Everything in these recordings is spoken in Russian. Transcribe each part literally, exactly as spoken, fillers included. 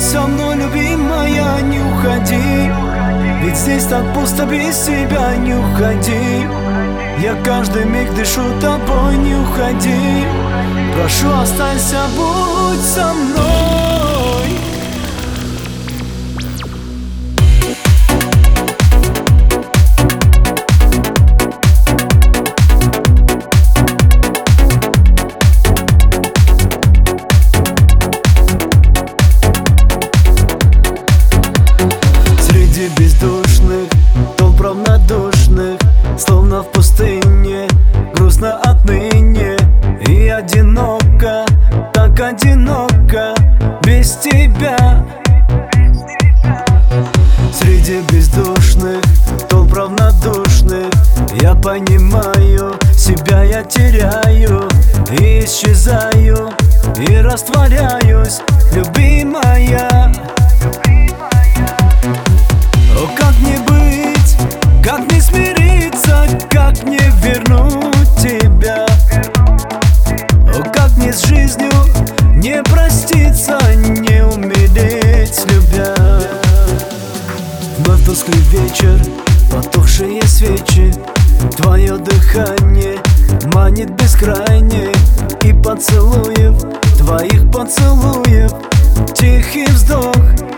со мной, любимая, не уходи. Ведь здесь так пусто без тебя, не уходи. Я каждый миг дышу тобой, не уходи. Прошу, останься, будь со мной. Среди бездушных толп равнодушных, словно в пустыне, грустно отныне. И одиноко, так одиноко без тебя. Среди бездушных толп равнодушных я понимаю, себя я теряю и исчезаю, и растворяюсь, любимая. О, как не быть, как не смириться, как не вернуть тебя. О, как не с жизнью не проститься, не умереть, любя. Вновь тусклый вечер, потухшие свечи, твое дыхание манит бескрайне. И поцелуев, твоих поцелуев, тихий вздох.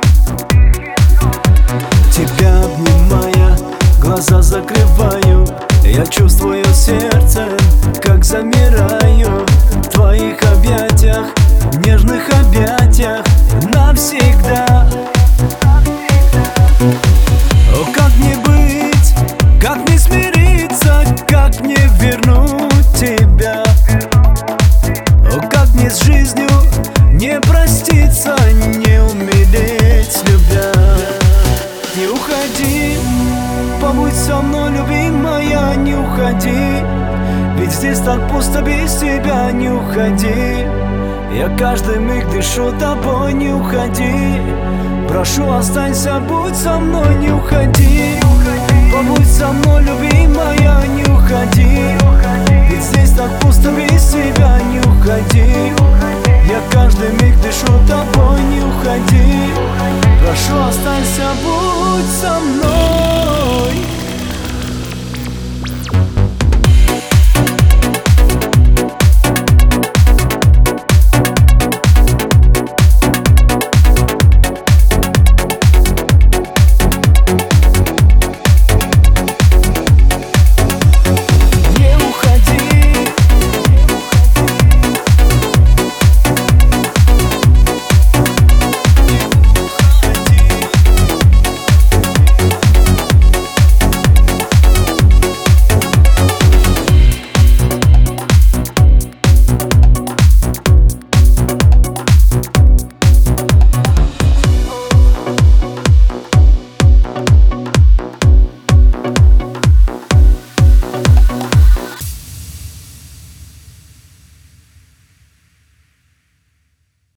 Тебя обнимая, глаза закрываю, я чувствую сердцем, как замираю в твоих объятиях, нежных объятиях навсегда. О, как не быть, как не смириться, как не вернуть тебя. О, как не с жизнью не проститься, не умереть, любя. Не уходи, побудь со мной, любимая, не уходи. Ведь здесь так пусто без тебя, не уходи. Я каждый миг дышу тобой, не уходи. Прошу, останься, будь со мной, не уходи. Побудь со мной, любимая, не уходи. Ведь здесь так пусто без тебя, не уходи. Я каждый миг дышу тобой, не уходи. Прошу, останься, будь со мной.